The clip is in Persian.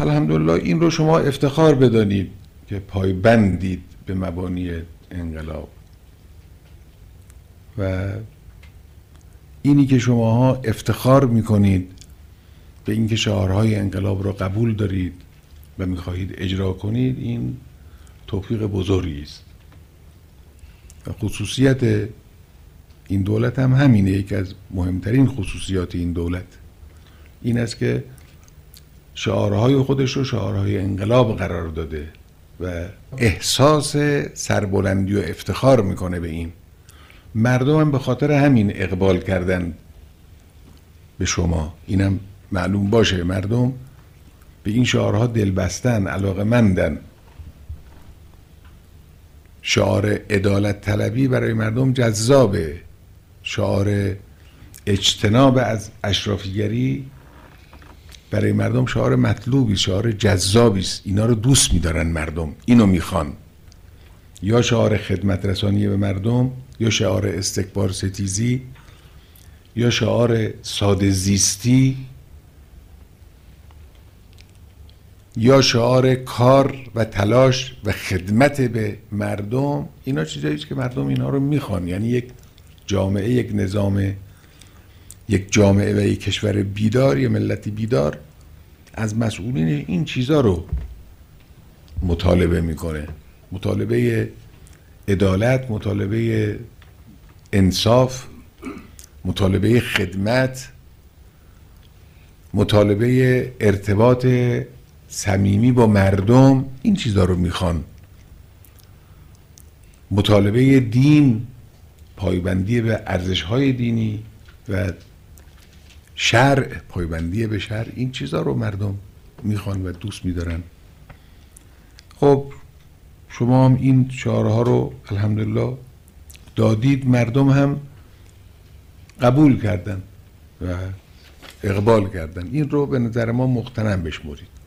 الحمدلله این رو شما افتخار بدانید که پایبندید به مبانی انقلاب و اینی که شماها افتخار میکنید به اینکه شعارهای انقلاب رو قبول دارید و میخواهید اجرا کنید، این توفیق بزرگی است و خصوصیت این دولت هم همینه. یکی از مهمترین خصوصیات این دولت این است که شعارهای خودش رو شعارهای انقلاب قرار داده و احساس سربلندی و افتخار میکنه به این. مردم هم به خاطر همین اقبال کردن به شما، اینم معلوم باشه. مردم به این شعارها دلبستن، علاقه‌مندن. شعار عدالت طلبی برای مردم جذابه، شعار اجتناب از اشرافیگری برای مردم شعار مطلوبی، شعار جذابی است. اینا رو دوست می‌دارن مردم، اینو میخوان. یا شعار خدمت رسانی به مردم، یا شعار استکبار ستیزی، یا شعار ساده زیستی، یا شعار کار و تلاش و خدمت به مردم. اینا چیزایی است که مردم اینا رو میخوان. یعنی یک جامعه، یک نظام، یک جامعه و یک کشور بیدار، یک ملتی بیدار از مسئولین این چیزا رو مطالبه میکنه. مطالبه عدالت، مطالبه انصاف، مطالبه خدمت، مطالبه ارتباط صمیمی با مردم، این چیزا رو میخوان. مطالبه دین، پایبندی به ارزش‌های دینی و شرع، پایبندی به شرع، این چیزا رو مردم میخوان و دوست میدارن. خب شما هم این شعارها رو الحمدلله دادید، مردم هم قبول کردن و اقبال کردن. این رو به نظر ما مقتنم بشمرید.